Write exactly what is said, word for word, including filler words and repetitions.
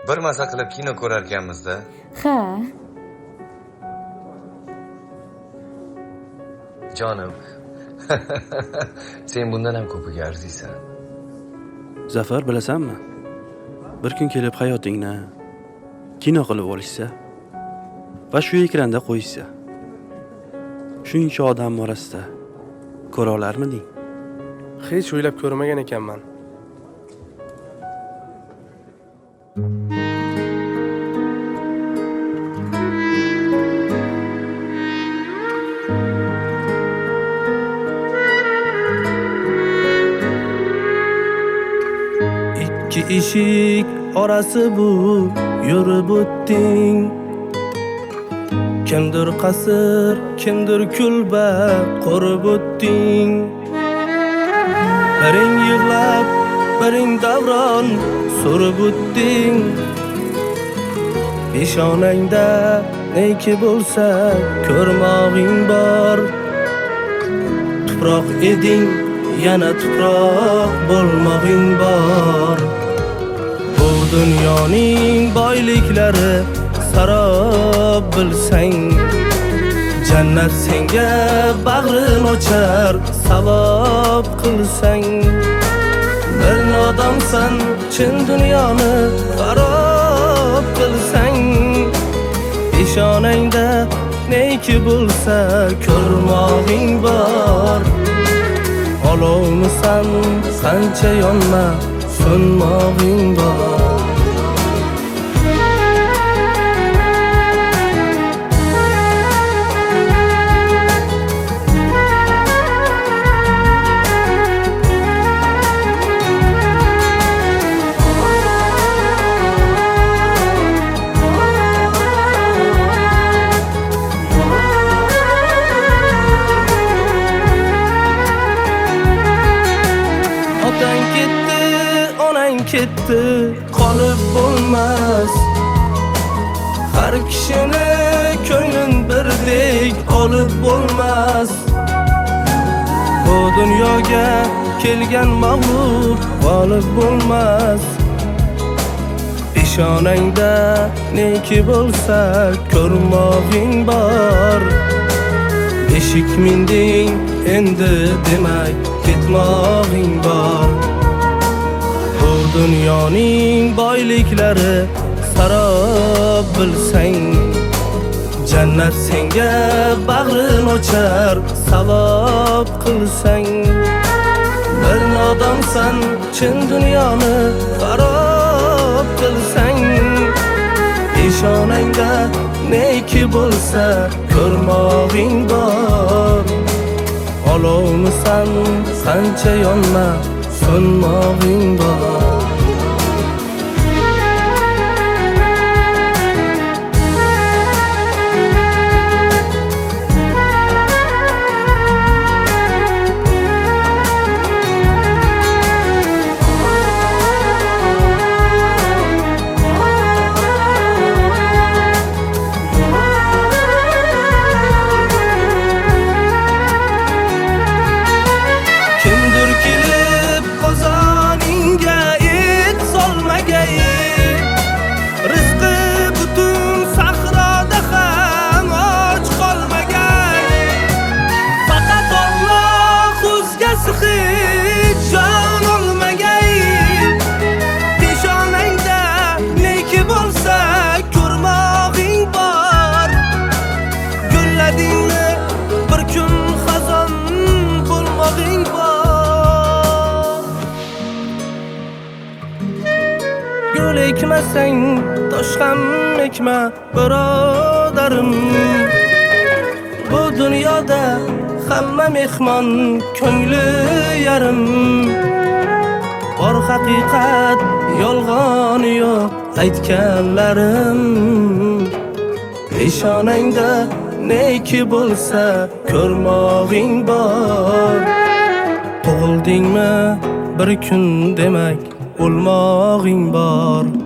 Bir maza qilib kino ko'rar ekanmiz-da. Ha. Jonim. Sen bundan ham ko'piga arziysan. Zafar, bilasanmi? Bir kun kelib hayotingni kino qilib olishsa va shu ekranda qo'yishsa, shuncha odam orasida ko'ra olarmiding? Hech o'ylab ko'rmagan ekanman. Ikki eshik orasi bu yurib o'tding. Kimdir qasr, kimdir kulba qurib o'tding. Biring yig'lab, biring davron surib o'tding. Peshonangda neki bo'lsa ko'rmog'ing bor. Tuproq eding, yana tuproq bo'lmog'ing bor. Bu dunyoning boyliklari sarob bilsang, jannat senga bag'rin ochar savob qilsang. Bir nodonsan chin dunyoni xarob qilsang, peshonangda neki bo'lsa ko'rmog'ing bor. Olovmisan qancha yonma so'nmog'ing bor. Ketdi, qolib bo'lmas. Har kishini ko'nglin birdek olib bo'lmas. Bu dunyoga kelgan mag'lub g'olib bo'lmas. Peshonangda neki bo'lsa ko'rmog'ing bor. Eshik minding, endi demak ketmog'ing bor. Dunyoning boyliklari sarob bilsang, jannat senga bag'rin ochar savob qilsang. Bir nodonsan chin dunyoni xarob qilsang, peshonangda neki bo'lsa ko'rmog'ing bor. Olovmisan qancha yonma so'nmog'ing bor. Gül ekmesang tosh ham ekma birodarim. Bu dunyoda hamma mehmon ko'ngli yarim. Bor haqiqat yolg'on yo'q aytganlarim. Peshonangda neki bo'lsa ko'rmog'ing bor. Tug'ildingmi bir kun demak o'lmog'ing bor.